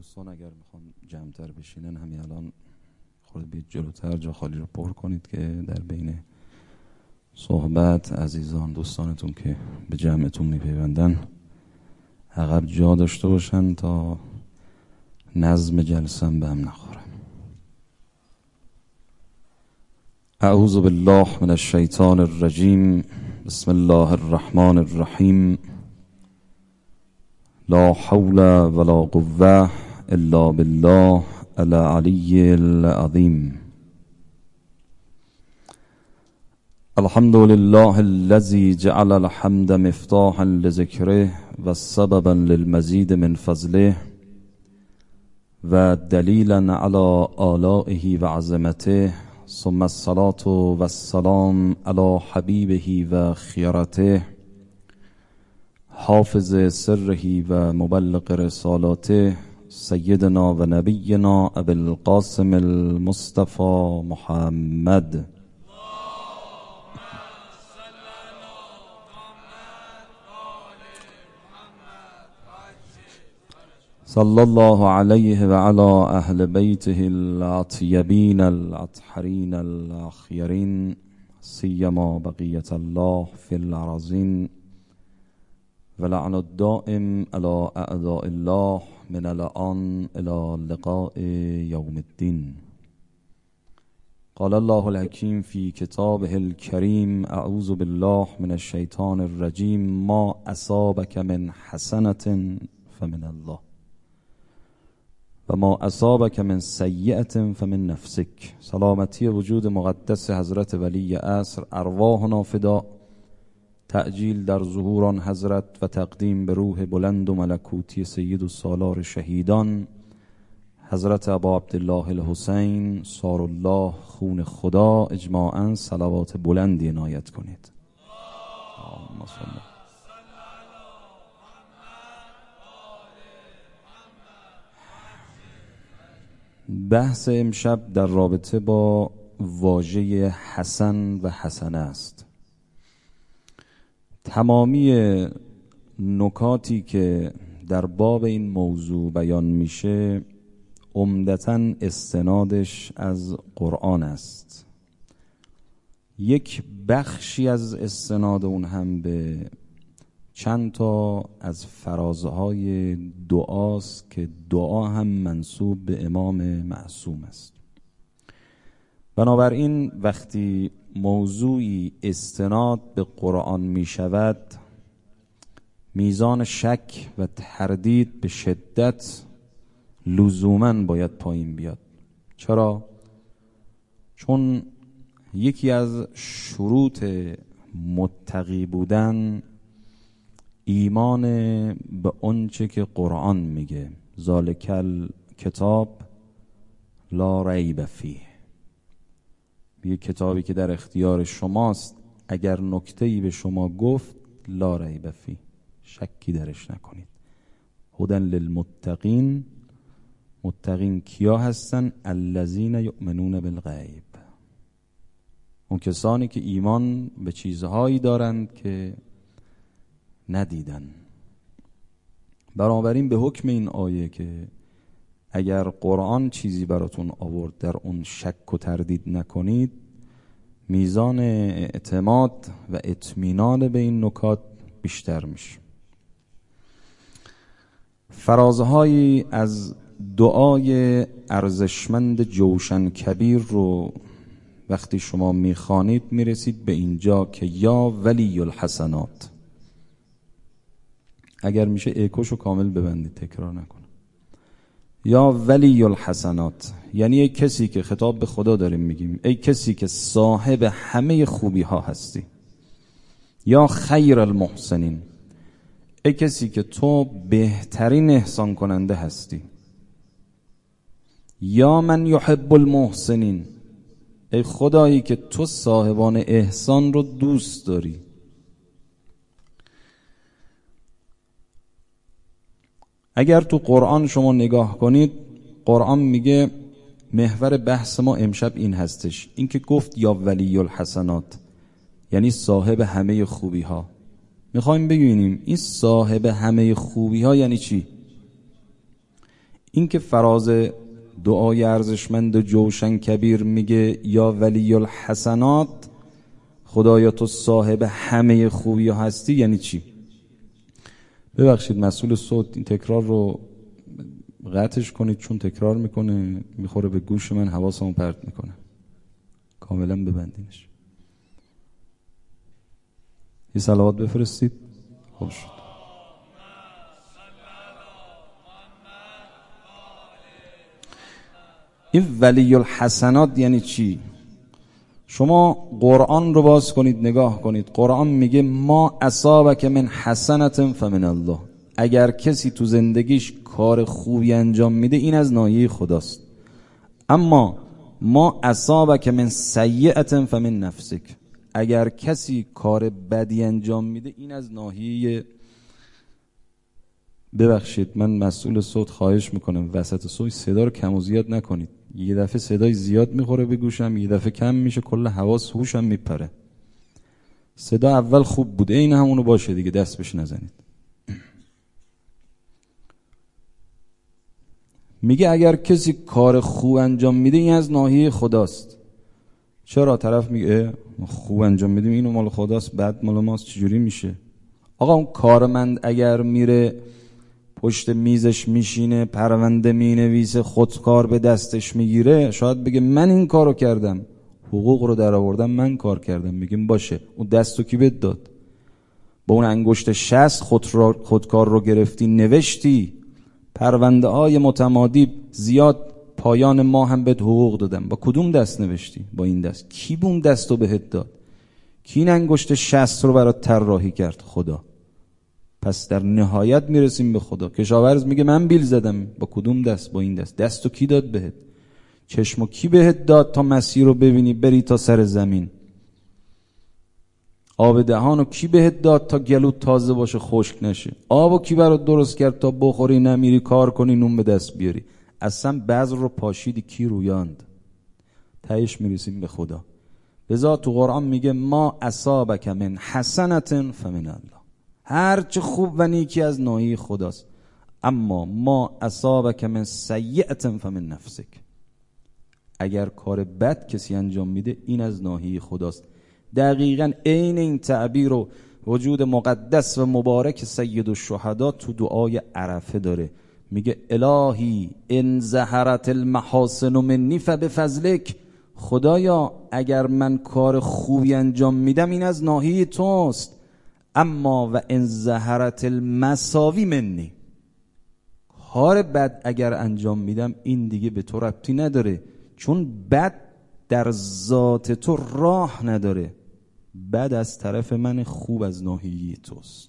دوستان اگر میخوان جمع‌تر بشینن همین الان خود بیاد جلوتر، جا خالی رو پر کنید که در بین صحبت عزیزان دوستانتون که به جمعتون میپیوندن عقب جا داشته باشن تا نظم جلسه به هم نخوره. اعوذ بالله من الشیطان الرجیم. بسم الله الرحمن الرحیم. لا حول ولا قوة الا بالله العلی العظیم. الحمد لله الذي جعل الحمد مفتاحا لذكره و سببا للمزيد من فضله و دلیلا على آلائه و عظمته، ثم الصلاة و السلام على حبیبه و خیرته، حافظ سره و مبلغ رسالاته، سیدنا و نبینا ابی القاسم المصطفى محمد. صلی الله علیه و علی اهل بیته الاطیبین الاطهرین الاخیرین، سیما بقیت الله فی الارضین، و لعن الدائم علی اعداء الله من الان الی لقاء یوم الدین. قال الله الحکیم فی کتابه الکریم: اعوذ بالله من الشیطان الرجیم. ما اصابک من حسنة فمن الله و ما اصابک من سیئة فمن نفسک. سلامتی وجود مقدس حضرت ولی عصر، ارواحنا فدا، تعجیل در ظهوران حضرت و تقدیم به روح بلند و ملکوتی سید السالار شهیدان حضرت ابا عبدالله الحسین صار الله خون خدا. اجماعاً صلوات بلندی عنایت کنید. اللهم صل. بحث امشب در رابطه با واژه حسن و حسنه است. تمامی نکاتی که در باب این موضوع بیان میشه عمدتاً استنادش از قرآن است. یک بخشی از استناد اون هم به چند تا از فرازهای دعاست که دعا هم منسوب به امام معصوم است. بنابراین وقتی موضوعی استناد به قرآن می شود، میزان شک و تردید به شدت لزوماً باید پایین بیاد. چرا؟ چون یکی از شروط متقی بودن ایمان به آنچه که قرآن میگه. ذالک الکتاب لا ریب فیه. یه کتابی که در اختیار شماست، اگر نکته‌ای به شما گفت لا ریب فیه، شکی درش نکنید. هدی للمتقین. متقین کیا هستن؟ الذین یؤمنون بالغیب. اون کسانی که ایمان به چیزهایی دارند که ندیدن. بنابراین به حکم این آیه که اگر قرآن چیزی براتون آورد در اون شک و تردید نکنید، میزان اعتماد و اطمینان به این نکات بیشتر میشه. فرازهایی از دعای ارزشمند جوشن کبیر رو وقتی شما میخوانید میرسید به اینجا که یا ولی الحسنات. اگر میشه ایکوشو کامل ببندید، تکرار نکنه. یا ولی الحسنات یعنی ای کسی که، خطاب به خدا داریم میگیم، ای کسی که صاحب همه خوبی ها هستی. یا خیر المحسنین، ای کسی که تو بهترین احسان کننده هستی. یا من یحب المحسنین، ای خدایی که تو صاحبان احسان رو دوست داری. اگر تو قرآن شما نگاه کنید، قرآن میگه محور بحث ما امشب این هستش، این که گفت یا ولی الحسنات یعنی صاحب همه خوبی ها. میخوایم ببینیم این صاحب همه خوبی ها یعنی چی؟ این که فراز دعای ارزشمند جوشن کبیر میگه یا ولی الحسنات، خدایا تو صاحب همه خوبی هستی، یعنی چی؟ ببخشید مسئول صوت این تکرار رو قطعش کنید، چون تکرار میکنه میخوره به گوش من، حواسمو پرت میکنه. کاملا ببندینش. یه صلوات بفرستید. خوب شد. این ولی الحسنات یعنی چی؟ شما قرآن رو باز کنید نگاه کنید. قرآن میگه ما اصابک من حسنت فمن الله. اگر کسی تو زندگیش کار خوبی انجام میده این از ناحیه خداست. اما ما اصابک من سیئت فمن نفسک. اگر کسی کار بدی انجام میده این از ناحیه، ببخشید من مسئول صوت خواهش میکنم وسط صوت صدا رو کم و زیاد نکنید. یه دفعه صدای زیاد میخوره به گوشم، یه دفعه کم میشه، کل حواس هوشم میپره. صدا اول خوب بوده، این همونو باشه دیگه، دست بهش نزنید. میگه اگر کسی کار خوب انجام میده این از ناحیه خداست. چرا؟ طرف میگه خوب انجام میدیم اینو مال خداست، بد مال ماست، چجوری میشه؟ آقا اون کارمند اگر میره پشت میزش میشینه پرونده مینویسه خودکار به دستش میگیره، شاید بگه من این کارو کردم، حقوق رو در آوردم، من کار کردم. میگیم باشه، اون دستو کی بهت داد؟ با اون انگشت 60 خودکار رو گرفتی نوشتی. پرونده های متمادی زیاد پایان ما هم بهت حقوق دادم. با کدوم دست نوشتی؟ با این دست. کی بون دستو بهت داد؟ کی این انگشت 60 رو برات طراحی کرد؟ خدا. پس در نهایت میرسیم به خدا. کشاورز میگه من بیل زدم. با کدوم دست؟ با این دست. دستو کی داد بهت؟ چشمو کی بهت داد تا مسیر رو ببینی بری تا سر زمین؟ آب دهانو کی بهت داد تا گلوت تازه باشه خشک نشه؟ آبو کی برات درست کرد تا بخوری نمیری کار کنی نون به دست بیاری؟ اصلا بذر رو پاشیدی کی رویاند؟ تهش میرسیم به خدا. لذا تو قرآن میگه ما اصابک من حسنت فمن الله. هر چه خوب و نیکی از ناحیه خداست. اما ما اصابک من سیئت فمن نفسک. اگر کار بد کسی انجام میده این از ناحیه خداست. دقیقاً عین این تعبیر و وجود مقدس و مبارک سید الشهدا تو دعای عرفه داره. میگه الهی ان ظهرت المحاسن منی فبفضلک. خدایا اگر من کار خوبی انجام میدم این از ناحیه توست. اما و ان ظهرت المساوی منی. کار بد اگر انجام میدم این دیگه به تو ربطی نداره، چون بد در ذات تو راه نداره. بد از طرف من، خوب از ناحیه توست.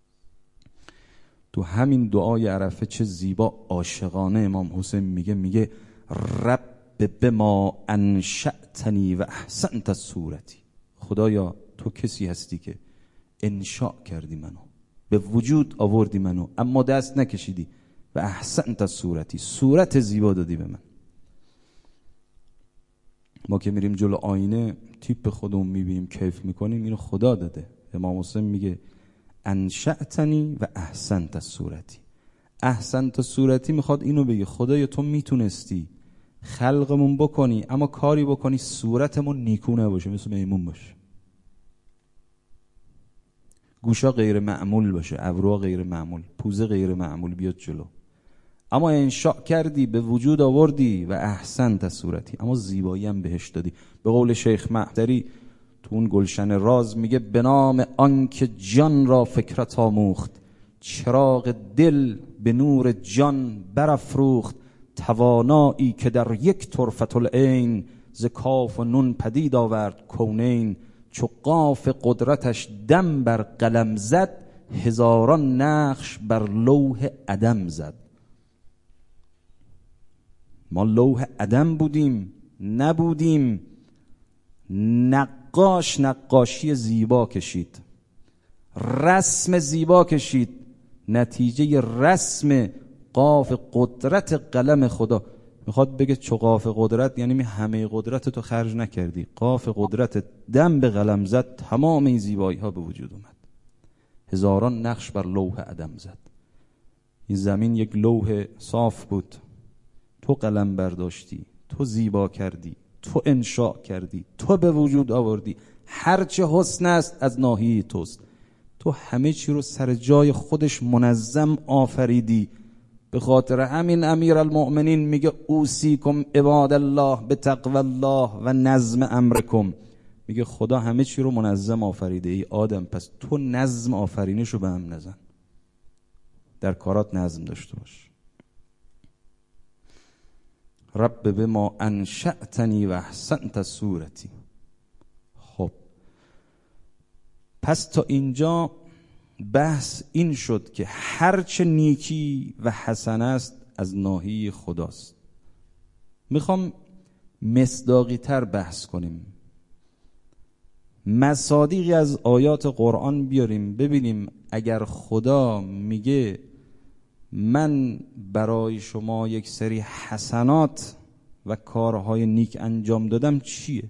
تو همین دعای عرفه چه زیبا عاشقانه امام حسین میگه رب بما انشأتنی و احسنت صورتی. خدایا تو کسی هستی که انشاء کردی منو، به وجود آوردی منو، اما دست نکشیدی و احسنت صورتی، صورت زیبا دادی به من. ما که میریم جلو آینه تیپ خودمون میبینیم کیف میکنیم، اینو خدا داده. امام حسین میگه انشأتنی و احسنت صورتی. احسنت صورتی میخواد اینو بگه خدایا تو میتونستی خلقمون بکنی اما کاری بکنی صورتمون نیکو نباشه، مثل میمون باشه، گوشا غیر معمول باشه، ابروها غیر معمول، پوزه غیر معمول بیاد جلو. اما انشاء کردی، به وجود آوردی و احسنت صورتی، اما زیبایی هم بهش دادی. به قول شیخ مهدری تو اون گلشن راز میگه به نام آنکه جان را فکرت آموخت، چراغ دل به نور جان برافروخت، توانایی که در یک طرفت العین ز کاف و نون پدید آورد کونین، چو قاف قدرتش دم بر قلم زد، هزاران نقش بر لوح عدم زد. ما لوح عدم بودیم، نبودیم. نقاش نقاشی زیبا کشید، رسم زیبا کشید، نتیجه رسم قاف قدرت قلم خدا. میخواد بگه چو قاف قدرت یعنی همه قدرت تو خرج نکردی، قاف قدرت دم به قلم زد، تمام این زیبایی ها به وجود اومد. هزاران نقش بر لوح عدم زد. این زمین یک لوح صاف بود، تو قلم برداشتی، تو زیبا کردی، تو انشاء کردی، تو به وجود آوردی، هرچه حسن است از ناحیه توست. تو همه چی رو سر جای خودش منظم آفریدی. به خاطر همین امیرالمؤمنین میگه اوصیکم عباد الله به تقوی الله و نظم امرکم. میگه خدا همه چی رو منظم آفریده ای آدم، پس تو نظم آفرینش رو به هم نزن، در کارات نظم داشته باش. رب بما انشأتنی و احسنت صورتی. خب پس تا اینجا بحث این شد که هرچه نیکی و حسن است از ناحیه خداست. میخوام مصداقی تر بحث کنیم، مصادیقی از آیات قرآن بیاریم ببینیم اگر خدا میگه من برای شما یک سری حسنات و کارهای نیک انجام دادم چیه؟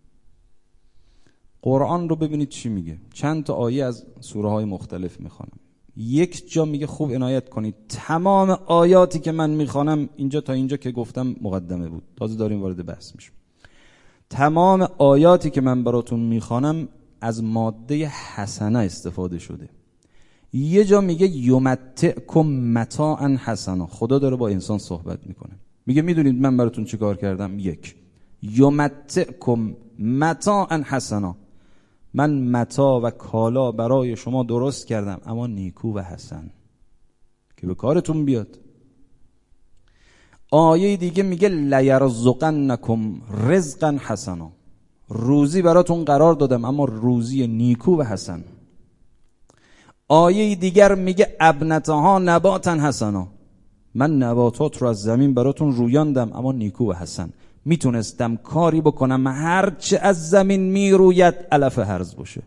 قرآن رو ببینید چی میگه. چند تا آیه از سوره های مختلف میخوانم. یک جا میگه خوب عنایت کنید، تمام آیاتی که من میخوانم اینجا تا اینجا که گفتم مقدمه بود، تازه داریم وارد بحث میشیم. تمام آیاتی که من براتون میخوانم از ماده حسنه استفاده شده. یه جا میگه یمتعکم متاعا حسنا، خدا داره با انسان صحبت میکنه، میگه میدونید من براتون چی کار کردم؟ یک، یمتعکم متاعا حسنا، من متاع و کالا برای شما درست کردم اما نیکو و حسن که به کارتون بیاد. آیه دیگه میگه لیرزقنکم رزقا حسنا، روزی براتون قرار دادم اما روزی نیکو و حسن. آیه دیگر میگه ابنتها نباتا حسنا، من نباتات رو از زمین براتون رویاندم اما نیکو و حسن. میتونستم کاری بکنم هرچه از زمین میروید علف هرز باشه،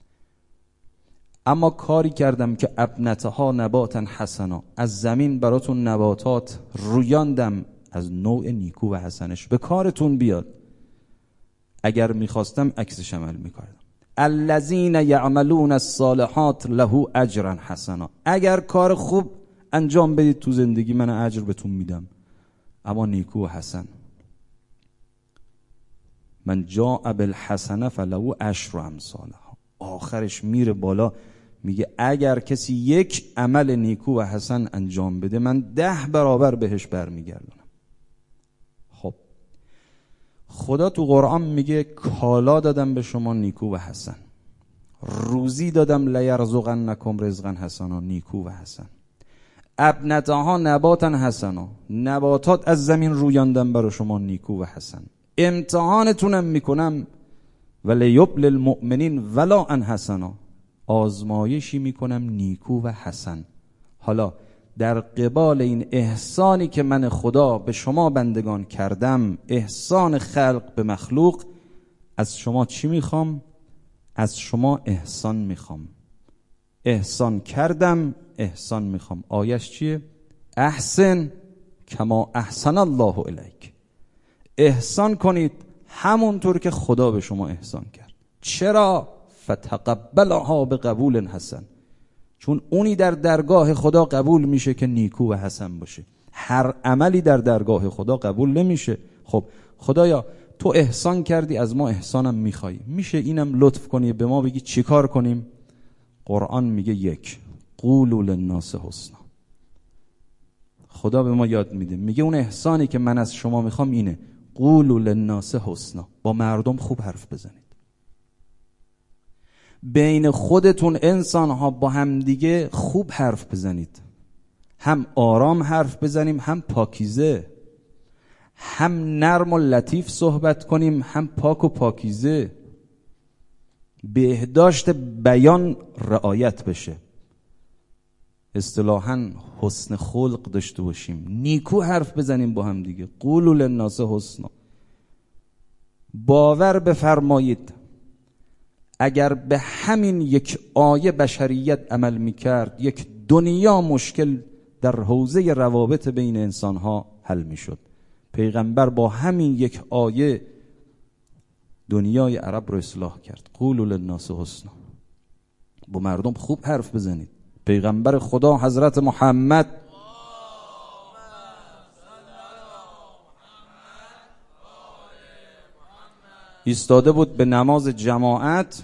اما کاری کردم که ابنتها نباتا حسنا، از زمین براتون نباتات رویاندم از نوع نیکو و حسنش به کارتون بیاد. اگر میخواستم عکسش عمل میکردم. الذین یعملون الصالحات له اجرا حسنا، اگر کار خوب انجام بدید تو زندگی من اجر بهتون میدم اما نیکو و حسن. من جاء بالحسنه فله عشر امثالها، آخرش میره بالا میگه اگر کسی یک عمل نیکو و حسن انجام بده من 10 برابر بهش برمیگردونم. خب خدا تو قرآن میگه کالا دادم به شما نیکو و حسن، روزی دادم لیرزقنکم رزقا حسنا، نیکو و حسن. ابنتها نباتا حسنا، نباتات از زمین رویاندم برای شما نیکو و حسن. امتحانتونم میکنم ولیبل المؤمنین ولا ان حسنا، آزمایشی میکنم نیکو و حسن. حالا در قبال این احسانی که من خدا به شما بندگان کردم، احسان خلق به مخلوق، از شما چی میخوام؟ از شما احسان میخوام. احسان کردم، احسان میخوام. آیش چیه؟ احسن کما احسن الله الیک، احسان کنید همونطور که خدا به شما احسان کرد. چرا؟ فتقبلها بقبول حسن، چون اونی در درگاه خدا قبول میشه که نیکو و حسن باشه. هر عملی در درگاه خدا قبول نمیشه. خب خدایا تو احسان کردی، از ما احسانم میخوای، میشه اینم لطف کنی به ما بگی چی کار کنیم؟ قرآن میگه یک، قولوا للناس حسنا. خدا به ما یاد میده، میگه اون احسانی که من از شما میخوام اینه، قولوا للناس حسنا، با مردم خوب حرف بزنید. بین خودتون انسان ها با هم دیگه خوب حرف بزنید، هم آرام حرف بزنیم هم پاکیزه، هم نرم و لطیف صحبت کنیم هم پاک و پاکیزه، بهداشت بیان رعایت بشه، اصطلاحاً حسن خلق داشته باشیم، نیکو حرف بزنیم با هم دیگه. قولوا للناس حسنا. باور بفرمایید اگر به همین یک آیه بشریت عمل میکرد، یک دنیا مشکل در حوزه روابط بین انسانها حل میشد. پیغمبر با همین یک آیه دنیای عرب رو اصلاح کرد. قولوا للناس حسنا، با مردم خوب حرف بزنید. پیغمبر خدا حضرت محمد ایستاده بود به نماز جماعت،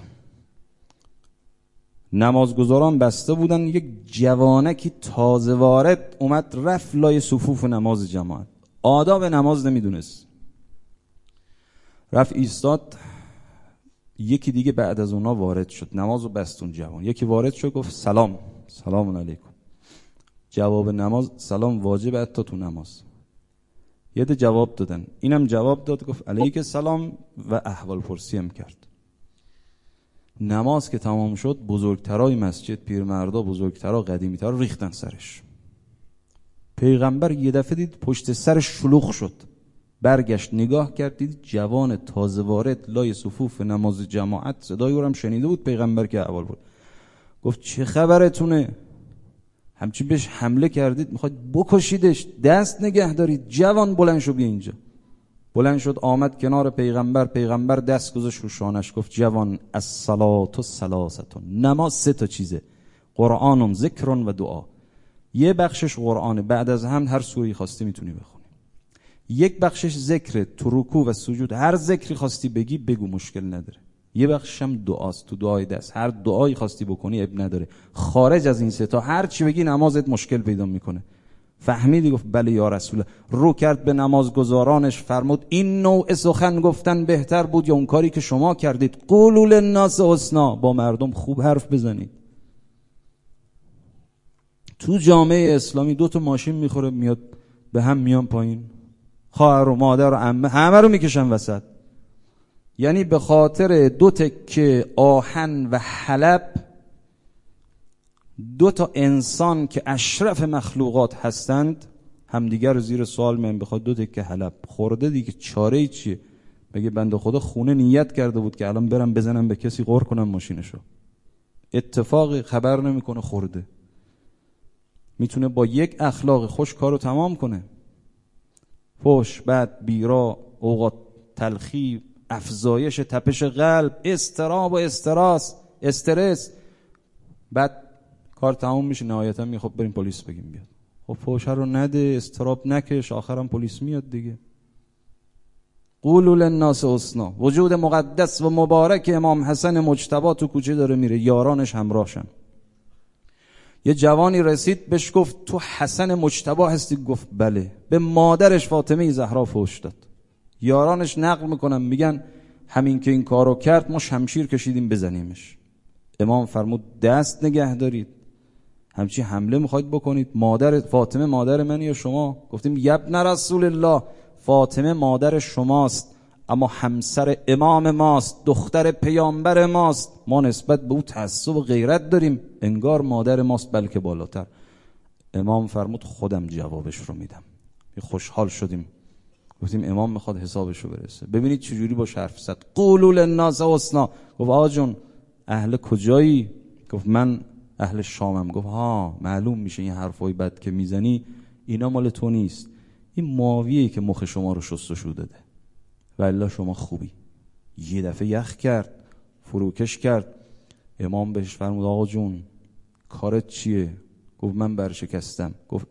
نمازگزاران بسته بودن، یک جوانکی تازه وارد اومد رفت لای صفوف نماز جماعت، آداب نماز نمیدونست، رفت ایستاد. یکی دیگه بعد از اونا وارد شد، نمازو بستون جوان، یکی وارد شد گفت سلام علیکم. جواب نماز سلام واجبه حتی تو نماز. یه ده جواب دادن، اینم جواب داد گفت علیک سلام و احوال پرسی هم کرد. نماز که تمام شد بزرگترای مسجد، پیرمردا، بزرگترا، قدیمی‌ترا ریختن سرش. پیغمبر یه دفعه دید پشت سرش شلوغ شد، برگشت نگاه کرد، دید جوان تازه وارد لای صفوف نماز جماعت، صدای او هم شنیده بود پیغمبر که احوال بود. گفت چه خبرتونه؟ همچی بهش حمله کردید میخواید بکشیدش، دست نگه دارید. جوان بلند شو بیا اینجا. بلند شد آمد کنار پیغمبر دست گذاشت رو شانش، گفت جوان الصلاة ثلاثة، نماز 3 تا چیزه، قرآن، ذکر و دعا. یه بخشش قرآنه، بعد از هم هر سوره خواستی میتونی بخونی. یک بخشش ذکر، تو رکوع و سجود هر ذکری خواستی بگی بگو، مشکل نداره. یه بخشش هم دعاست، تو دعای دست هر دعایی خواستی بکنی اب نداره. خارج از این 3 تا هر چی بگی نمازت مشکل پیدا میکنه. فهمیدی؟ گفت بله یا رسول الله. رو کرد به نمازگزارانش، فرمود این نوع سخن گفتن بهتر بود یا اون کاری که شما کردید؟ قولوا للناس حسنا، با مردم خوب حرف بزنید. تو جامعه اسلامی 2 تا ماشین میخوره میاد به هم میان پایین، خواهر و مادر و عمه همه رو میکشن وسط. یعنی به خاطر 2 تکه آهن و حلب 2 تا انسان که اشرف مخلوقات هستند همدیگر رو زیر سوال میان. بخواد 2 تکه حلب خورده دیگه، چاره چیه؟ بگه بنده خدا خونه نیت کرده بود که الان برم بزنم به کسی، غر کنم ماشینشو، اتفاقی خبر نمیکنه خورده. میتونه با یک اخلاق خوش کارو تمام کنه. فحش، بد، بیرا، اوقات تلخی، افزایش تپش قلب، اضطراب و استرس، بعد کار تمام میشه، نهایتا میگه خب بریم پلیس بگیم بیاد. خب فحش رو نده، اضطراب نکش، آخرام پلیس میاد دیگه. قولوا للناس حسنا. وجود مقدس و مبارک امام حسن مجتبی تو کوچه داره میره، یارانش همراهشن. یه جوانی رسید بهش گفت تو حسن مجتبی هستی؟ گفت بله. به مادرش فاطمه زهرا فحش داد. یارانش نقل میکنن میگن همین که این کارو کرد ما شمشیر کشیدیم بزنیمش. امام فرمود دست نگه دارید، همچی حمله میخواید بکنید؟ مادر فاطمه مادر من یا شما؟ گفتیم یبن رسول الله، فاطمه مادر شماست اما همسر امام ماست، دختر پیامبر ماست، ما نسبت به او تعصب و غیرت داریم، انگار مادر ماست بلکه بالاتر. امام فرمود خودم جوابش رو میدم. خوشحال شدیم، گفتیم امام میخواد حسابش رو برسه. ببینید چجوری با حرف زد. قولوا للناس حسنا. گفت آقا جون اهل کجایی؟ گفت من اهل شامم. گفت ها معلوم میشه این حرفای بد که میزنی اینا مال تو نیست، این معاویه که مخ شما رو شستشو داده، والله شما خوبی. یه دفعه یخ کرد، فروکش کرد. امام بهش فرمود آقا جون کارت چیه؟ گفت من برشکستم. گفت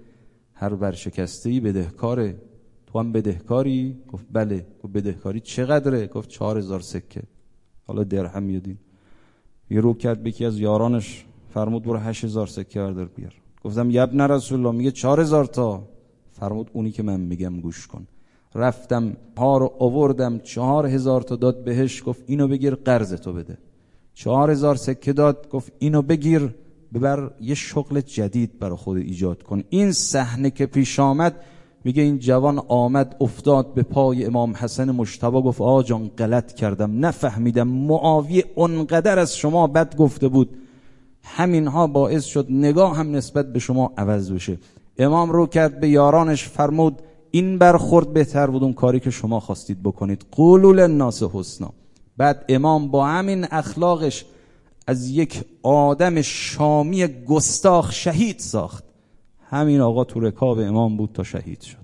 هر برشکسته‌ای بدهکاره، تو هم بدهکاری؟ گفت بله. گفت بدهکاری چقدره؟ گفت 4000 سکه، حالا درهم یادین. یه رو کرد به یکی از یارانش، فرمود برو 8000 سکه بردار بیار. گفتم یبن رسول الله میگه 4000 تا. فرمود اونی که من میگم گوش کن. رفتم ها رو آوردم، 4000 تا داد بهش، گفت اینو بگیر قرض تو بده. 4000 سکه داد، گفت اینو بگیر ببر یه شغل جدید برای خود ایجاد کن. این صحنه که پیش آمد، میگه این جوان آمد افتاد به پای امام حسن مجتبی، گفت آقا جان غلط کردم، نفهمیدم، معاویه اونقدر از شما بد گفته بود، همینها باعث شد نگاه هم نسبت به شما عوض بشه. امام رو کرد به یارانش، فرمود این برخورد بهتر بود اون کاری که شما خواستید بکنید. قولوا للناس حسنا. بعد امام با همین اخلاقش از یک آدم شامی گستاخ شهید ساخت. همین آقا تو رکاب امام بود تا شهید شد.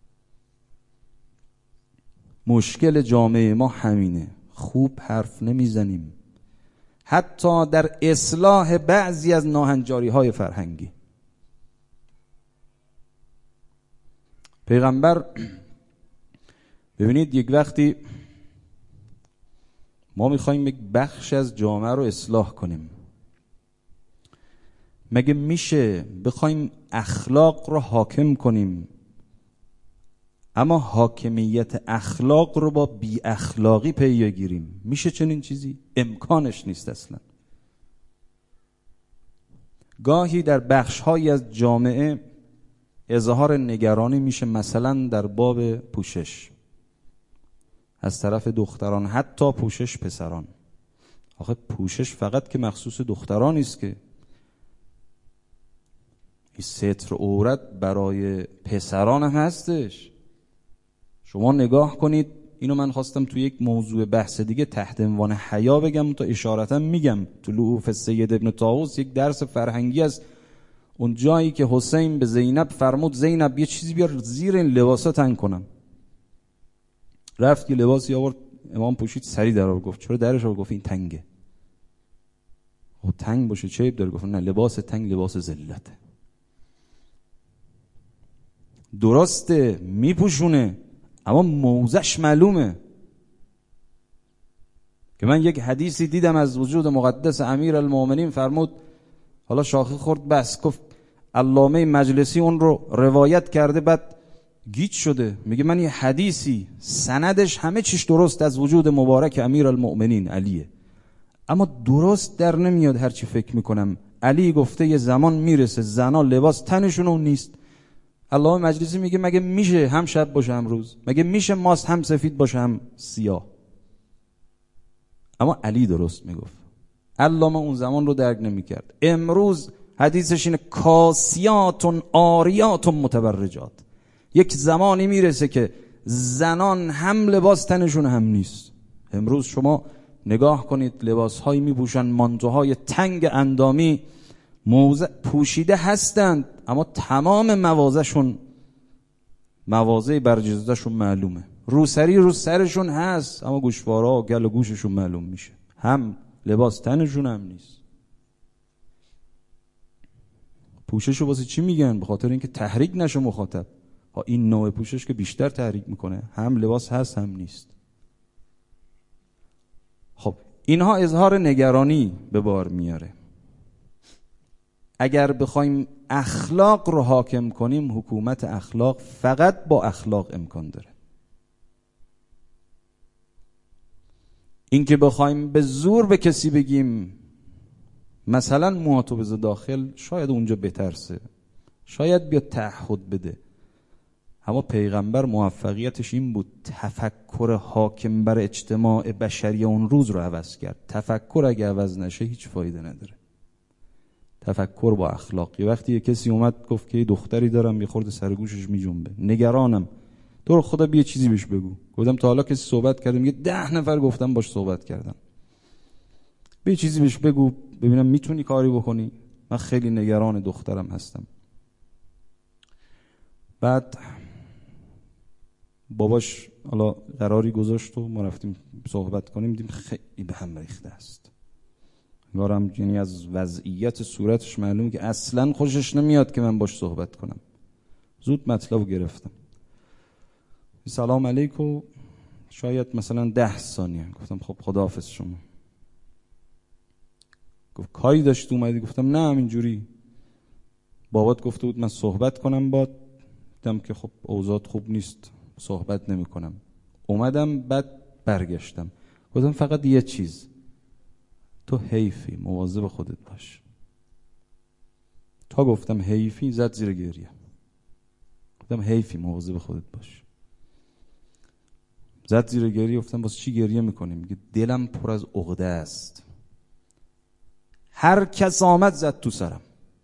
مشکل جامعه ما همینه، خوب حرف نمیزنیم، حتی در اصلاح بعضی از ناهنجاری های فرهنگی. پیغمبر ببینید یک وقتی ما میخوایم یک بخش از جامعه رو اصلاح کنیم. مگه میشه بخوایم اخلاق رو حاکم کنیم اما حاکمیت اخلاق رو با بی اخلاقی پی گیریم؟ میشه چنین چیزی؟ امکانش نیست اصلا. گاهی در بخش‌هایی از جامعه اظهار نگرانی میشه، مثلا در باب پوشش از طرف دختران، حتی پوشش پسران. آخه پوشش فقط که مخصوص دختران نیست که، این ستر عورت برای پسران هم هستش. شما نگاه کنید، اینو من خواستم توی یک موضوع بحث دیگه تحت عنوان حیا بگم، تا اشارتا میگم تو لؤلؤ سید ابن طاووس یک درس فرهنگی از اون جایی که حسین به زینب فرمود زینب یه چیزی بیار زیر این لباسا تنگ کنم. رفت که لباسی آورد، امام پوشید، سری در آورد، گفت چرا درش آورد؟ گفت این تنگه. او تنگ باشه چه عیب داره؟ گفت نه، لباس تنگ لباس ذلته. درسته میپوشونه اما موزش معلومه. که من یک حدیثی دیدم از وجود مقدس امیرالمومنین، فرمود، حالا شاخه خورد بس، گفت علامه مجلسی اون رو روایت کرده، بعد گیج شده، میگه من یه حدیثی سندش همه چیش درست از وجود مبارک امیرالمومنین علیه، اما درست در نمیاد هر چی فکر میکنم. علی گفته یه زمان میرسه زنا لباس تنشون اون نیست. علامه مجلسی میگه مگه میشه هم شب باشه هم روز؟ مگه میشه ماست هم سفید باشه هم سیاه؟ اما علی درست میگفت. علامه اون زمان رو درک نمیکرد. امروز حدیثش اینه کاسیاتون آریاتون متبرجات. یک زمانی میرسه که زنان هم لباس تنشون هم نیست. امروز شما نگاه کنید، لباسهایی میپوشن، مانتوهای تنگ اندامی، موضع پوشیده هستند اما تمام موازهشون، موازه برجستهشون معلومه. روسری رو سرشون هست اما گوشوارا و گل و گوششون معلوم میشه. هم لباس تنشون هم نیست. پوششو واسه چی میگن؟ به خاطر اینکه تحریک نشه مخاطب. ها این نوع پوشش که بیشتر تحریک میکنه، هم لباس هست هم نیست. خب اینها اظهار نگرانی به بار میاره. اگر بخوایم اخلاق رو حاکم کنیم، حکومت اخلاق فقط با اخلاق امکان داره. این که بخوایم به زور به کسی بگیم مثلا موهاتو بذار داخل، شاید اونجا بترسه، شاید بیا تعهد بده. اما پیغمبر موفقیتش این بود، تفکر حاکم بر اجتماع بشری اون روز رو عوض کرد. تفکر اگه عوض نشه هیچ فایده نداره. تفکر با اخلاق. یه وقتی یه کسی اومد گفت که یه دختری دارم یه خورده سرگوشش میجنبه، نگرانم، تو رو خدا بیا چیزی بهش بگو. گفتم تا حالا کسی صحبت کرده؟ میگه 10 نفر گفتم باش صحبت کردم. بیا چیزی بهش بگو ببینم میتونی کاری بکنی. من خیلی نگران دخترم هستم. بعد باباش حالا قراری گذاشت و ما رفتیم صحبت کنیم، دیدیم خیلی به هم ریخته است. انگارم یعنی از وضعیت صورتش معلومه که اصلا خوشش نمیاد که من باش صحبت کنم. زود مطلب رو گرفتم. سلام علیکم، شاید مثلا 10 ثانیه. گفتم خب خداحافظ شما. گفت کاری داشت اومدی؟ گفتم نه همینجوری. بابات گفته بود من صحبت کنم باد، دیدم که خب اوضاع خوب نیست، صحبت نمی کنم. اومدم بعد برگشتم. گفتم فقط یه چیز، تو حیفی، مواظب خودت باش. تا گفتم حیفی زد زیر گریه. گفتم حیفی، مواظب خودت باش. زد زیر گریه. گفتم واسه چی گریه میکنی؟ میگه دلم پر از عقده است، هر کس آمد زد تو سرم.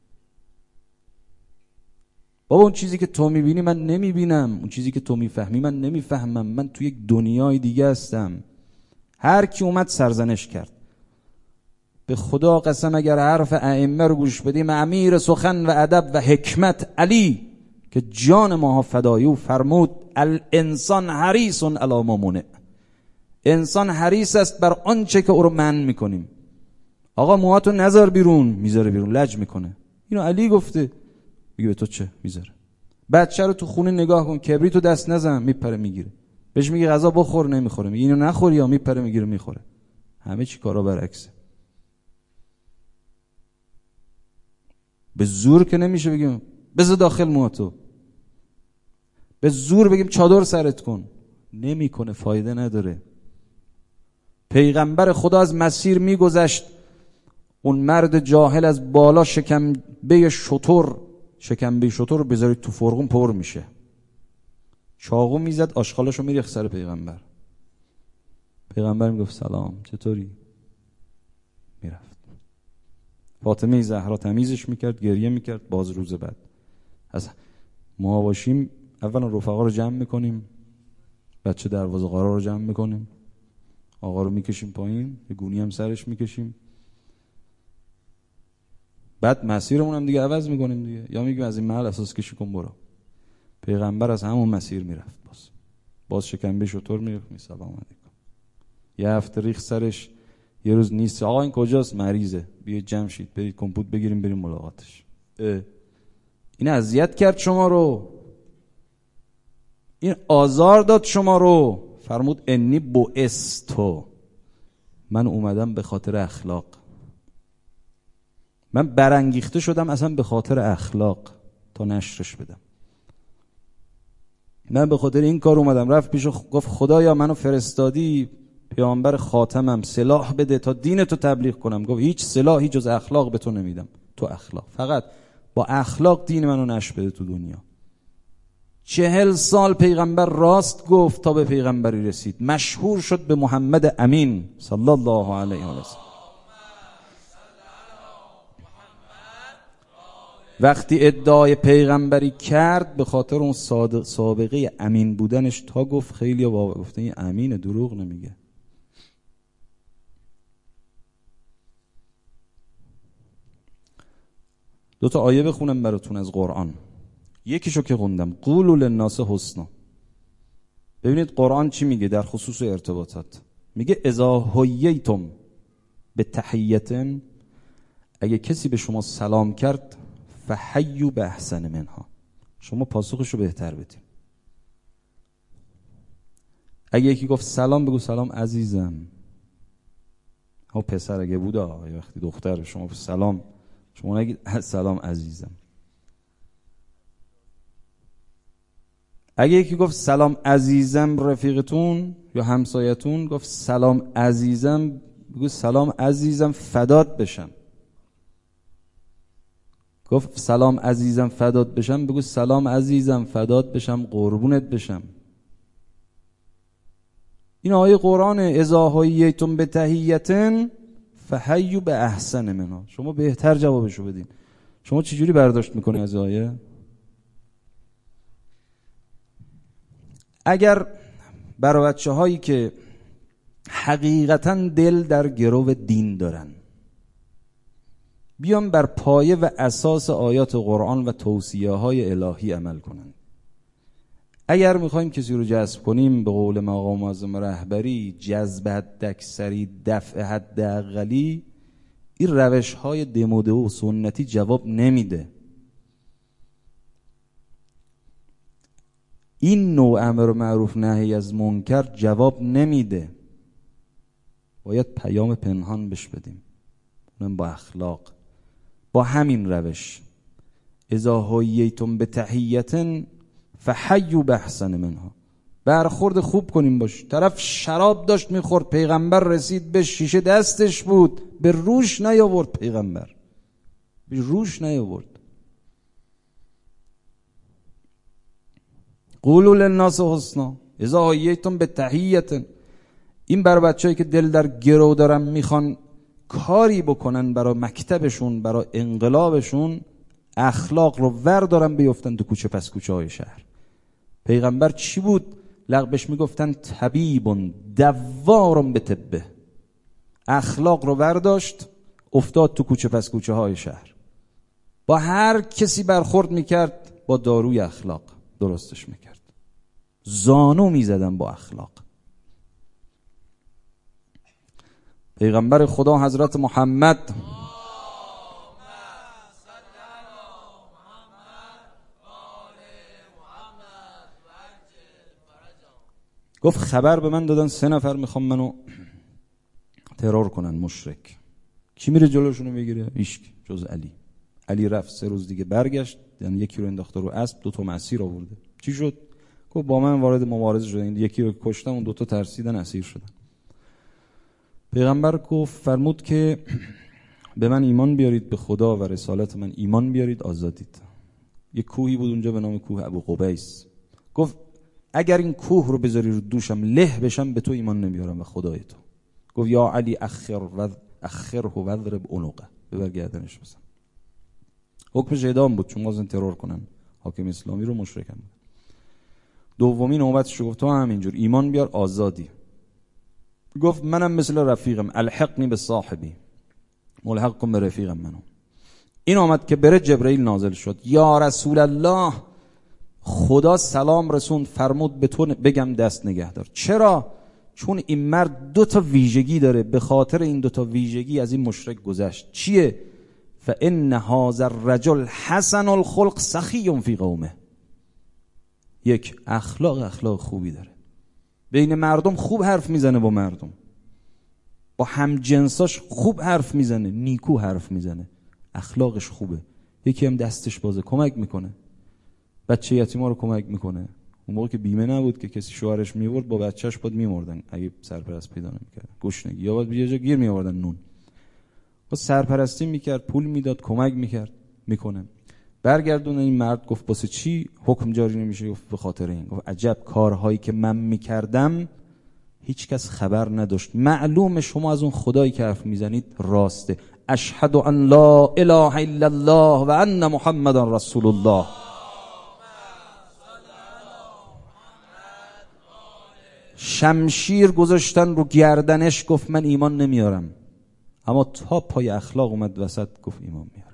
بابا اون چیزی که تو میبینی من نمیبینم، اون چیزی که تو میفهمی من نمیفهمم. من تو یک دنیای دیگه هستم. هر کی اومد سرزنش کرد. به خدا قسم اگر حرف ائمه رو گوش بدیم، امیر سخن و ادب و حکمت علی که جان ما فدای او فرمود الانسان حریص علی ما منع. انسان حریص است بر آنچه که او رو منع میکنیم. آقا موهاتو نذار بیرون، میذاره بیرون، لج میکنه. اینو علی گفته. میگه به تو چه؟ میذاره. بچه رو تو خونه نگاه کن، کبریتو دست نزن، میپره میگیره. بهش میگه غذا بخور، نمیخوره. میگه اینو نخور، یا میپره میگیره میخوره. همه چی کارا برعکسه. به زور که نمیشه بگیم بذار داخل موهاتو، به زور بگیم چادر سرت کن، نمیکنه، فایده نداره. پیغمبر خدا از مسیر میگذشت، اون مرد جاهل از بالا شکمبه شتر رو بذارید تو فرغون پر میشه، چاقو میزد آشغالاشو میریخت سر پیغمبر. پیغمبر میگفت سلام چطوری؟ میرفت. فاطمه زهرا تمیزش میکرد، گریه میکرد. باز روز بعد از ما باشیم اولا رفقا رو جمع میکنیم، بچه دروازه قرار رو جمع میکنیم، آقا رو میکشیم پایین، یه گونی هم سرش میکشیم، بعد مسیرمون هم دیگه عوض میکنیم دیگه، یا میگیم از این محل اساس کشی کن برو. پیغمبر از همون مسیر میرفت، باز شکمبه شتر میرفت، سلام علیکم. یه هفته ریخ سرش، یه روز نیست، آقا این کجاست؟ مریضه، بیاید جمع شید برید کمپوت بگیریم بریم ملاقاتش. این اذیت کرد شما رو، این آزار داد شما رو. فرمود انی بعثتو، من اومدم به خاطر اخلاق، من برانگیخته شدم اصلا به خاطر اخلاق تا نشرش بدم. من به خاطر این کار اومدم. رفت پیش گفت خدایا منو فرستادی پیامبر خاتمم، سلاح بده تا دینتو تبلیغ کنم. گفت هیچ سلاحی جز اخلاق به تو نمیدم، تو اخلاق، فقط با اخلاق دین منو نشر بده تو دنیا. 40 سال پیغمبر راست گفت تا به پیغمبری رسید، مشهور شد به محمد امین صلی الله علیه و سلم. وقتی ادعای پیغمبری کرد به خاطر اون سابقه امین بودنش تا گفت خیلی گفتن این امینه، دروغ نمیگه. دو تا آیه بخونم براتون از قرآن، یکیشو که خوندم، قولوا للناس حسنا. ببینید قرآن چی میگه در خصوص ارتباطات. میگه اذا حییتم به تحیة، اگه کسی به شما سلام کرد فحیوا باحسن منها، شما پاسخشو بهتر بدید. اگه یکی گفت سلام بگو سلام عزیزم. ها پسر اگه بود، یا وقتی دختر شما سلام، شما نگید سلام عزیزم. اگه یکی گفت سلام عزیزم رفیقتون یا همسایتون، گفت سلام عزیزم، بگو سلام عزیزم فدات بشم. گفت سلام عزیزم فدات بشم، بگو سلام عزیزم فدات بشم قربونت بشم. این آیه قرآنه. اذا حییتم بتحیة فحیوا باحسن منها، شما بهتر جوابشو بدین. شما چجوری برداشت میکنی از آیه؟ اگر برای بچه هایی که حقیقتا دل در گرو دین دارن بیان بر پایه و اساس آیات قرآن و توصیه های الهی عمل کنن، اگر میخوایم کسی رو جذب کنیم به قول مقام معظم رهبری، جذب حداکثری دفع حداقلی، این روش های دموده و سنتی جواب نمیده. این نوع امر معروف نهی از منکر جواب نمیده. باید پیام پنهان بش بدیم، اونم با اخلاق، با همین روش. اذا حییتم بتحیة فحیوا باحسن منها، برخورد خوب کنیم باش. طرف شراب داشت میخورد، پیغمبر رسید به شیشه دستش بود، به روش نیاورد، پیغمبر به روش نیاورد. قولوا للناس حسنا اذا حییتم بتحیة. این بر بچه‌ای که دل در گرو دارن میخوان کاری بکنن برای مکتبشون، برای انقلابشون، اخلاق رو وردارن بیفتن تو کوچه پس کوچه های شهر. پیغمبر چی بود؟ لقبش میگفتن طبیب دوار به طبه. اخلاق رو ورداشت افتاد تو کوچه پس کوچه های شهر، با هر کسی برخورد میکرد با داروی اخلاق درستش میکرد، زانو میزدن با اخلاق. پیغمبر خدا حضرت محمد گفت خبر به من دادن 3 نفر میخوام منو ترور کنن مشرک. کی میره جلوشونو بگیره؟ هیچ جز علی. علی رفت 3 روز دیگه برگشت، یعنی یکی رو انداخته رو اسب، 2 تا اسیر آورده. چی شد؟ گفت با من وارد مبارزه شدن، یکی رو کشتم، اون 2 تا ترسیدن اسیر شدن. پیغمبر گفت فرمود که به من ایمان بیارید، به خدا و رسالت من ایمان بیارید، آزادید. یک کوهی بود اونجا به نام کوه ابو قبیس. گفت اگر این کوه رو بذاری رو دوشم له بشم، به تو ایمان نمیارم و خدای تو. گفت یا علی اخره وضرب عنقه، ببر گردنش بزن. حکمش اعدام بود چون واسه ترور کنن حاکم اسلامی رو، مشرکن بود. دومین نوبتش گفت تو همینجور ایمان بیار، آزادی. گفت منم مثل رفیقم، الحقنی به صاحبی، ملحق کن به رفیقم منو. این آمد که بره جبرئیل نازل شد. یا رسول الله، خدا سلام رسوند، فرمود به تو بگم دست نگه دار. چرا؟ چون این مرد 2 تا ویژگی داره، به خاطر این 2 تا ویژگی از این مشرک گذشت. چیه؟ فان هذا الرجل حسن الخلق سخی فی قومه. یک، اخلاق خوبی داره، بین مردم خوب حرف میزنه، با مردم، با همجنساش خوب حرف میزنه، نیکو حرف میزنه، اخلاقش خوبه. یکی هم دستش بازه، کمک میکنه، بچه یتیما رو کمک میکنه. اون موقع که بیمه نبود که کسی شوهرش میورد، با بچهش باید میمردن اگه سرپرست پیدا نمیکردن، گشنگی، یا باید یه جا گیر میآوردن نون. با سرپرستی میکرد، پول میداد، کمک میکرد، میکنه. برگردون این مرد گفت واسه چی حکم جاری نمیشه؟ گفت به خاطر این. گفت عجب کارهایی که من میکردم هیچ کس خبر نداشت. معلومه شما از اون خدایی که حرف میزنید راسته. اشهد ان لا اله الا الله و ان محمدا رسول الله. شمشیر گذاشتن رو گردنش، گفت من ایمان نمیارم، اما تا پای اخلاق اومد وسط گفت ایمان میارم.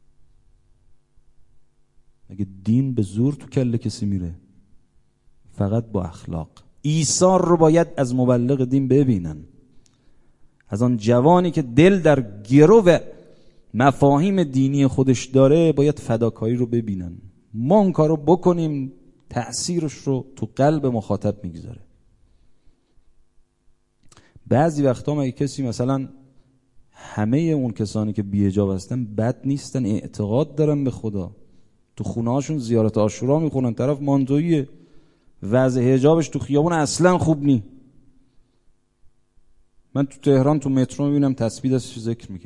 اگه دین به زور تو کله کسی میره، فقط با اخلاق. ایثار رو باید از مبلغ دین ببینن، از آن جوانی که دل در گرو مفاهیم دینی خودش داره باید فداکاری رو ببینن. ما اون کار رو بکنیم، تأثیرش رو تو قلب مخاطب میگذاره. بعضی وقتا اگه کسی مثلا، همه اون کسانی که بی‌حجاب هستن بد نیستن، اعتقاد دارن به خدا، تو خونه هاشون زیارت عاشورا میخونن، طرف مانتویه، وضع حجابش تو خیابون اصلا خوب نی. من تو تهران تو مترو میبینم تسبیح دستش ذکر میگه،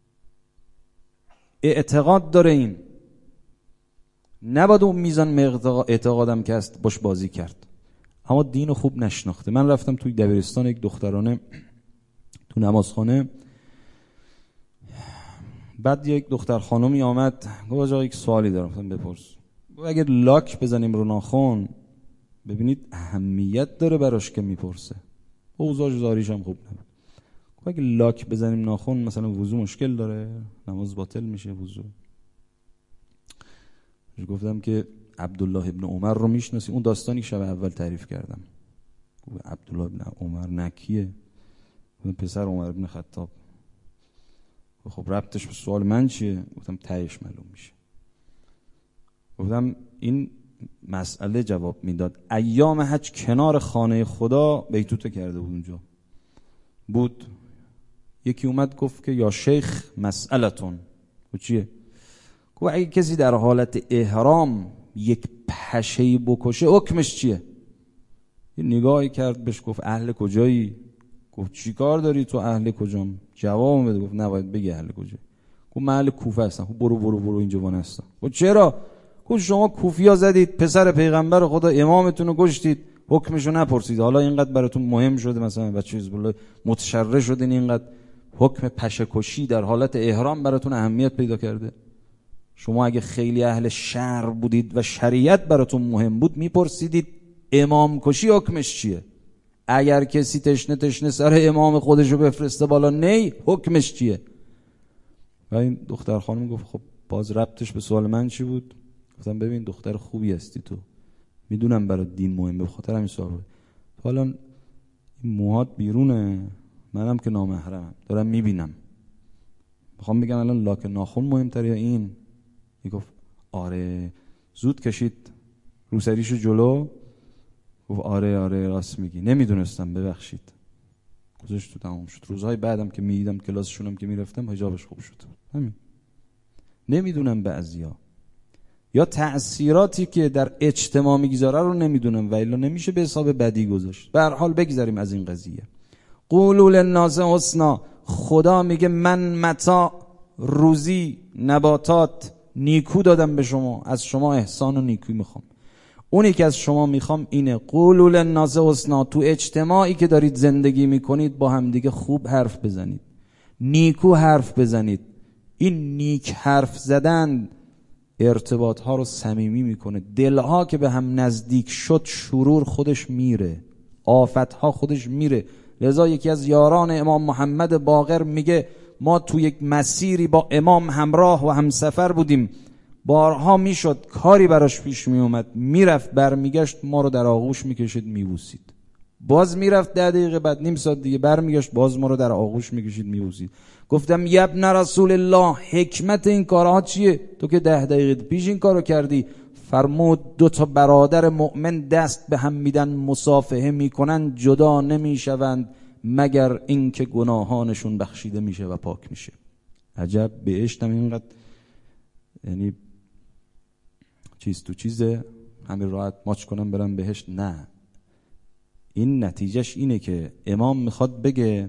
اعتقاد داره. این نباید اون میزان اعتقادم که هست باش بازی کرد، اما دین خوب نشناخته. من رفتم توی دبیرستان یک دخترانه تو نمازخانه، بعد یک دختر خانومی آمد گفت آقا یک سوالی دارم، گفتم بپرس. گفت اگر لاک بزنیم رو ناخن، ببینید اهمیت داره براش که میپرسه، اوضاع زاریش هم خوب نبود. گفت اگه لاک بزنیم ناخن مثلا وضو مشکل داره، نماز باطل میشه وضو. گفتم که عبدالله ابن عمر رو میشناسی؟ اون داستانی که شب اول تعریف کردم. گفت عبدالله ابن عمر نکیه؟ پسر عمر ابن خطاب. خب ربطش به سوال من چیه؟ گفتم تهش معلوم میشه. گفتم این مسئله جواب میداد. ایام حج کنار خانه خدا بیتوته کرده بود، اونجا بود. یکی اومد گفت که یا شیخ مسئلتون. و چیه؟ گفت اگه کسی در حالت احرام یک پشه‌ای بکشه حکمش چیه؟ یه نگاهی کرد بهش، گفت اهل کجایی؟ گفت چی کار داری تو؟ اهل کجام؟ جواب بده. گفت نباید بگی اهل کجایی. گفت من اهل کوفه هستم. خب برو این جوان هستم. گفت چرا؟ گفت شما کوفیا زدید، پسر پیغمبر خدا امامتون رو کشتید، حکمشو نپرسید. حالا اینقدر براتون مهم شده، مثلا بچه حزب الله متشرع شدین، اینقدر حکم پشه‌کشی در حالت احرام براتون اهمیت پیدا کرده. شما اگه خیلی اهل شرع بودید و شریعت براتون مهم بود، میپرسیدید امام کشی حکمش چیه؟ اگر کسی تشنه سر امام خودشو بفرسته بالا نی، حکمش چیه؟ و این دختر خانم گفت خب باز ربطش به سوال من چی بود؟ گفتم ببین دختر خوبی هستی تو، میدونم برات دین مهمه، به خاطر همین سوال بود. حالا این موهات بیرونه، منم که نامحرمم دارم میبینم، میخوام بگم الان لاک ناخن مهمتره یا این؟ گفت آره. زود کشید روسریشو جلو، گفت آره راست میگی، نمیدونستم، ببخشید. گذاشت تو تمام شد. روزهای بعدم که میدیدم کلاسشونم که میرفتم حجابش خوب شد. همین. نمیدونم بعضیا یا تأثیراتی که در اجتماع میگذاره رو نمیدونم و الا نمیشه به حساب بدی گذاشت. به هر حال بگذاریم از این قضیه. قولوا للناس حسنا. خدا میگه من متاع، روزی، نباتات نیکو دادم به شما، از شما احسان و نیکویی میخوام. اونی که از شما میخوام اینه قولوا للناس حسنا. تو اجتماعی که دارید زندگی میکنید با هم دیگه خوب حرف بزنید، نیکو حرف بزنید. این نیک حرف زدن ارتباط ها رو صمیمی میکنه. دلها که به هم نزدیک شد شرور خودش میره، آفت ها خودش میره. لذا یکی از یاران امام محمد باقر میگه ما تو یک مسیری با امام همراه و همسفر بودیم، بارها میشد کاری براش پیش میومد، میرفت برمیگشت ما رو در آغوش میکشید میبوسید، باز میرفت 10 دقیقه بعد نیم ساعت دیگه برمیگشت باز ما رو در آغوش میکشید میبوسید. گفتم ابن رسول الله حکمت این کارها چیه؟ تو که 10 دقیقه پیش این کارو کردی. فرمود 2 تا برادر مؤمن دست به هم میدن مصافحه میکنن جدا نمیشوند مگر اینکه گناهانشون بخشیده میشه و پاک میشه. عجب بهشتم اینقدر یعنی چیز تو چیزه همین راحت ماچ کنم برم بهشت؟ نه، این نتیجهش اینه که امام میخواد بگه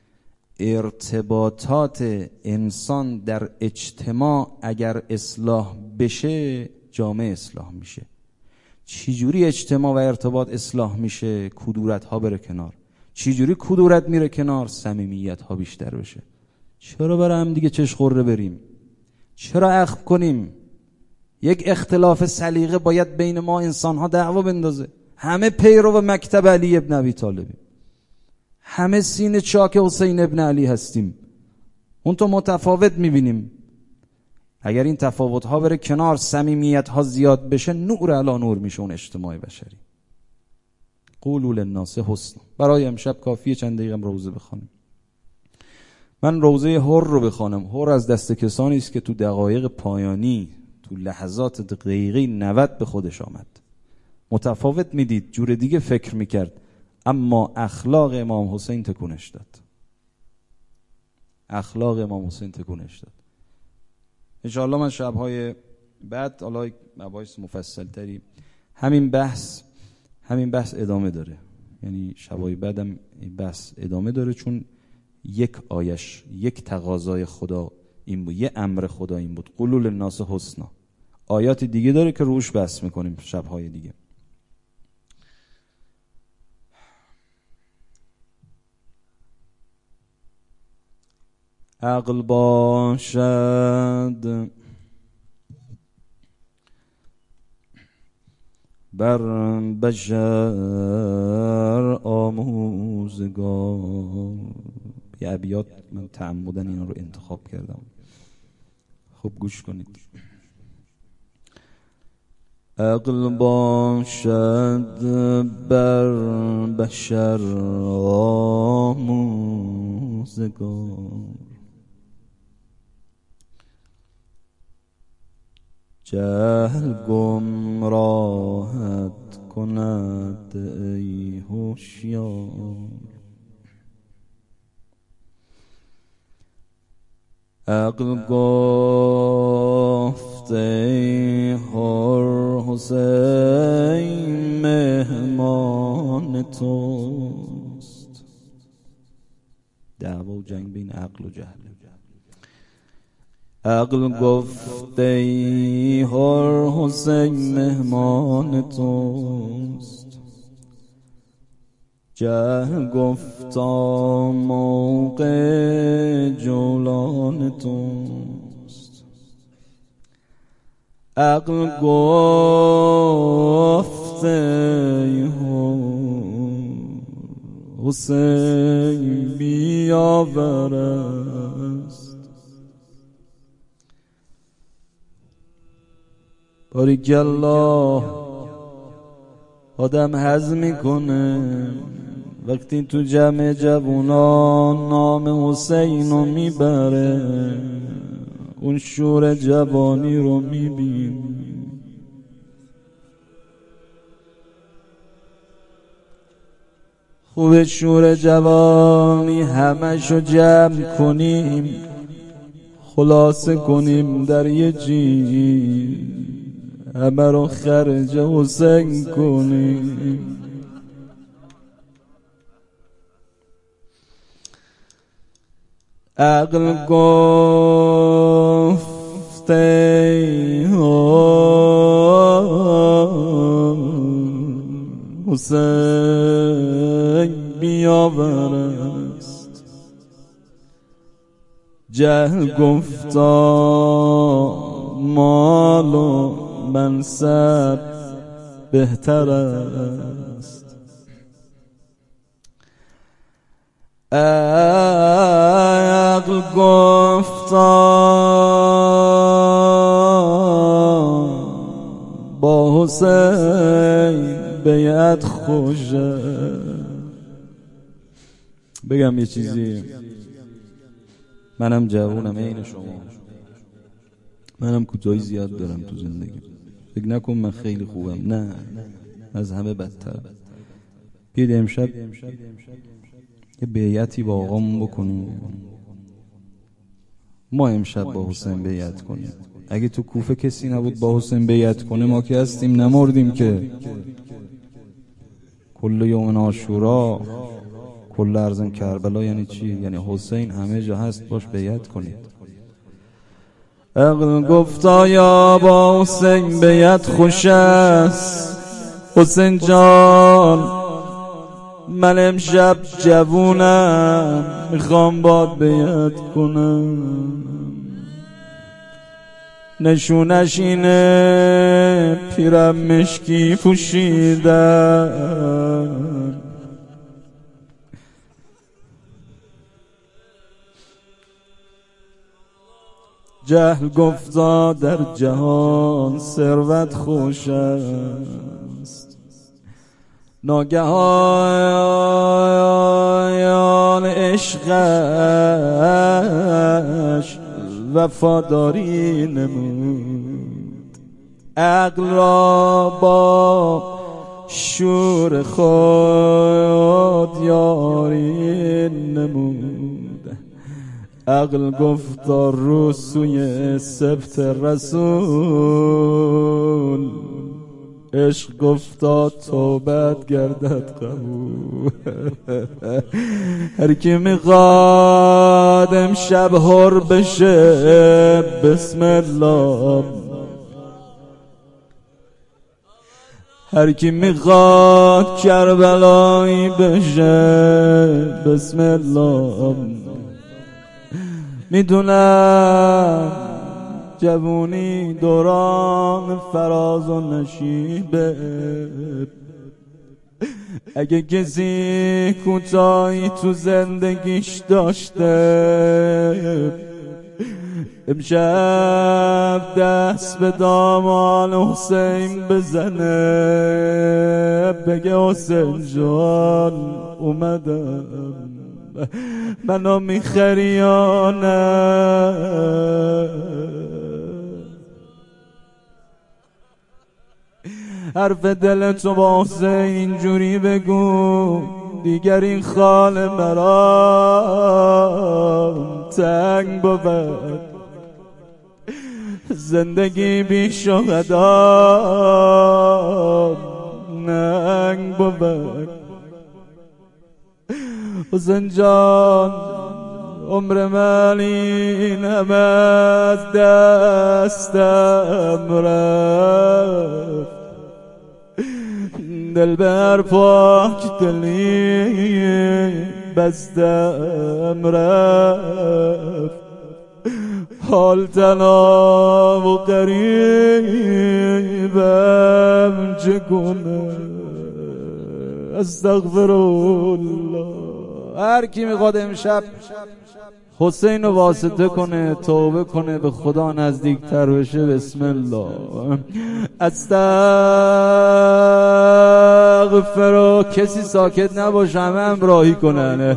ارتباطات انسان در اجتماع اگر اصلاح بشه جامعه اصلاح میشه. چجوری اجتماع و ارتباط اصلاح میشه؟ کدورت ها بره کنار. چجوری کدورت میره کنار؟ صمیمیت ها بیشتر بشه. چرا برای هم دیگه چش خوره بریم؟ چرا اخم کنیم؟ یک اختلاف سلیقه باید بین ما انسان ها دعوا بندازه. همه پیرو مکتب علی ابن ابی طالبیم، همه سینه چاک حسین ابن علی هستیم، اون تو متفاوت میبینیم. اگر این تفاوت ها بره کنار، صمیمیت ها زیاد بشه، نور علی نور میشه اون اجتماع بشری. قولوا للناس حسنا. برای امشب کافیه چند دقیقه روزه بخونم. من روزه حر رو بخونم. حر از دست کسانی است که تو دقایق پایانی، تو لحظات دقیقی 90 به خودش آمد. متفاوت میدید، جور دیگه فکر میکرد، اما اخلاق امام حسین تکونش داد. اخلاق امام حسین تکونش داد. انشاءالله من شبهای بعد حالا مباحث مفصل تری همین بحث ادامه داره. یعنی شبهای بعدم این بحث ادامه داره، چون یک تقاضای خدا این بود، یه امر خدا این بود، قولوا للناس حسنا. آیات دیگه داره که روش بحث میکنیم شبهای دیگه. عقل باشد بر بشر آموزگار. یه ابیات من تعمدن اینا رو انتخاب کردم، خوب گوش کنید. عقل باشد بر بشر آموزگار، جهل گمراهت کند ای هوشیار. عقل گفت ای حر حسین مهمان توست. دعوا و جنگ بین عقل و جهل. عقل گفت ای حر حسین مهمان توست، جهل گفتا موقع جولان توست. عقل گفت ای حسین بیاورست. باریکالله آدم هضم میکنه وقتی تو جمع جوانان نام حسین رو میبره، اون شور جوانی رو میبینی. خوب شور جوانی همشو جمع کنیم، خلاصه کنیم در یه جیب، همه رو خرج حسین کنیم. عقل گفته حسین بیاور است، جهل گفتا مال و منصب بهتر است. عقل گفتا با حسین بیعت خوشه. بگم یه چیزی، منم جوونم عین شما، منم کوتاهی زیاد دارم تو زندگی. فکر نکن من خیلی خوبم، نه، از همه بدتر. بیاید امشب یه بیعتی با آقامون بکنیم. ما امشب با حسین بیعت کنیم. اگه تو کوفه کسی نبود با حسین بیعت کنه، ما که هستیم نمردیم که. کل یوم عاشورا، کل ارض کربلا یعنی چی؟ یعنی حسین همه جا هست، باش بیعت کنید. عقل گفتا یا با حسین بیعت خوش است. حسین جان من امشب جوونم، میخوام باد بیعت کنم. نشونش اینه پیرم مشکی پوشیدم، جهل گفتا در جهان ثروت خوش است. ناگهان عشقش وفاداری نمود، عقل را با شور خود یاری نمود. عقل گفتا رو سوی سبت رسول، عشق گفتا توبت گردد قبول. هر کی میخواد امشب حر بشه بسم الله، هر کی میخواد کربلایی بشه بسم الله. میدونم جوونی دوران فراز و نشیبه، اگه کسی کوتاهی تو زندگیش داشته امشب دست به دامان حسین بزنه، بگه حسین جان اومدم، منو میخری یا نه؟ حرف دلتو با حسین اینجوری بگو، دیگر این خال مرا تنگ بود. زندگی بی شهدا ننگ بود. حسین جان عمر من این همه از دستم رفت، دل بر پاک دلی بستم رفت، حال تنها و قریبم چگونه استغفرالله. هر کی میخواد امشب حسین رو واسطه کنه، توبه کنه، به خدا نزدیکتر بشه، بسم الله. استغفر، کسی ساکت نباشه، همه همراهی کنن.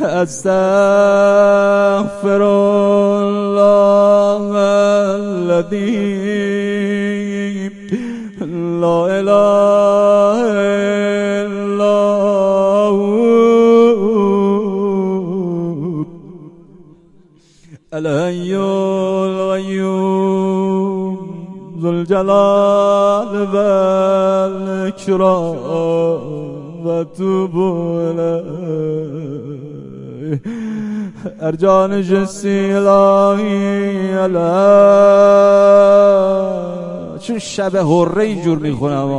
استغفر الله الذی لا اله الا هو الحی القیوم ذوالجلال والاکرام و توب الیه ارجان جسی الهی الیه. چون شب حره اینجور میخونم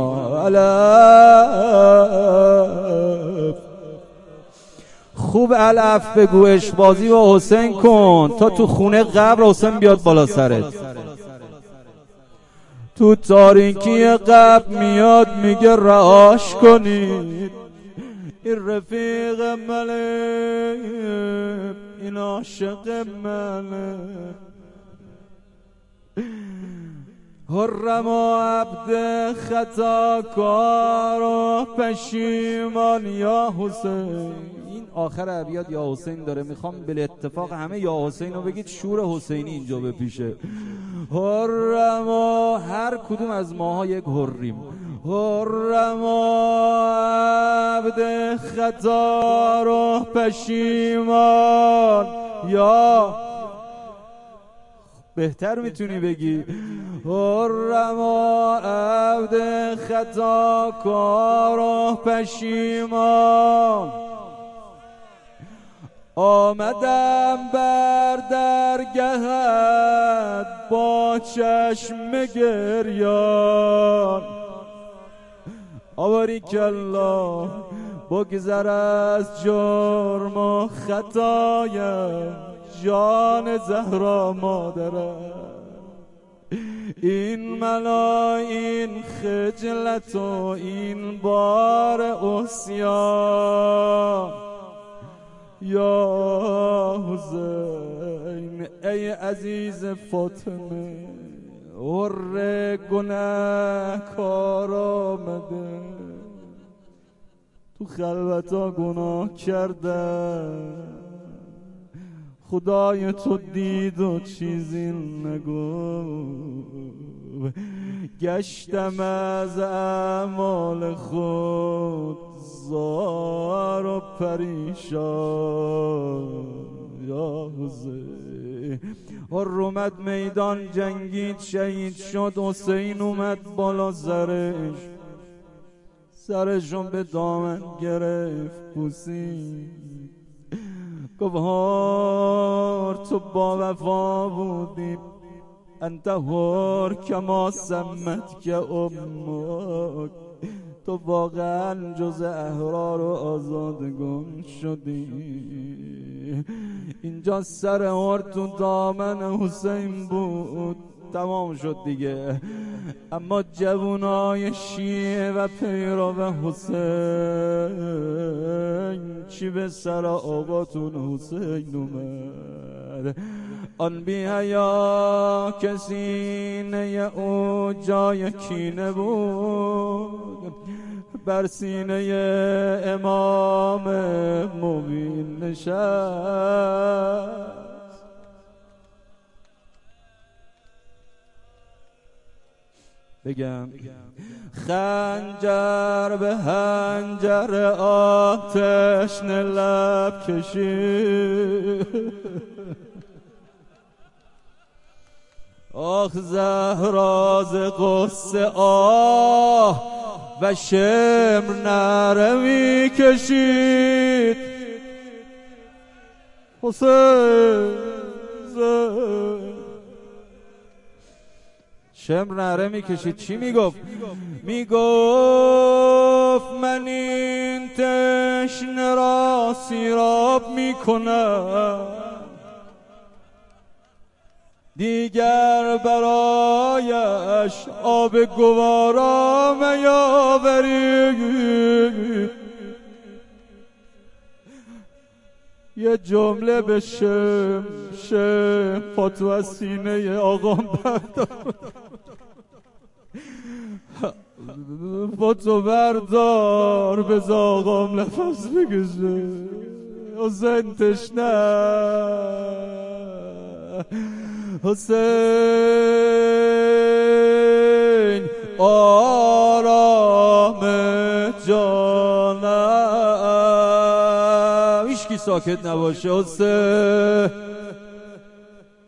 الیه. خوب الف بگو، عشق‌بازی با حسین کن تا تو خونه قبر حسین بیاد بالا سرت. تو تاریکی قبر میاد میگه رهاش کنید، این رفیق منه، این عاشق منه. حرم و عبد خطاکار و پشیمان یا حسین. این آخر ابیات یا حسین داره، میخوام بل اتفاق همه یا حسین رو بگید، شور حسینی اینجا بپیشه. حرم و هر کدوم از ماها یک حریم. حرم و عبد خطار و پشیمان یا بهتر میتونی بگی حرم و عبد خطا کار و پشیمان. آمدم بر درگهت با چشم گریان. آباریکالله بگذر از جرم و خطایم جان زهرا مادرم. این ملا این خجلت و این بار عصیان. یا حسین ای عزیز فاطمه، حر گناه کار آمده، تو خلوتا گناه کردم، خدای تو دید و چیزی نگو. گشتم از اعمال خود زار و پریشان. یا حسین حرمت میدان جنگید شهید شد، حسین اومد بالا سرشون به دامن گرفت بوسید، گفت تو با وفا بودی، انت حر کما سمت که امک، تو واقعا جز احرار و آزادگان شدی. اینجا سر حر تو دامن حسین بود، تمام شد دیگه. اما جوانای شیعه و پیرو حسین چی به سر آقاتون حسین اومد؟ آن بی حیا که سینه او جای کینه بود، بر سینه امام مبین نشست. بگم خنجر به هنجر آتش لب کشید. آخ زهرا ز قصه آه و شمر نره می کشید. حسین شمر نره می کشید. چی می گفت؟ می گفت من این تشنه را سیراب می کنم، دیگر برایش آب گوارا میاورید. یه جمله به شم پاتو از سینه آقام بردار، پاتو بردار بز آقام نفس بکشه. حسین تشنه، حسین آرام جانم، هیچکی ساکت نباشه. حسین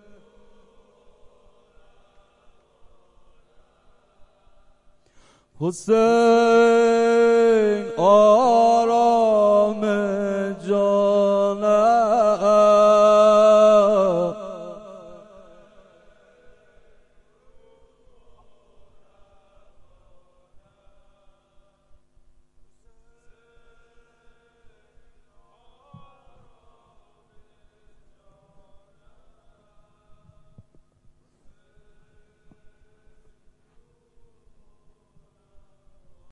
حسین آرام جانم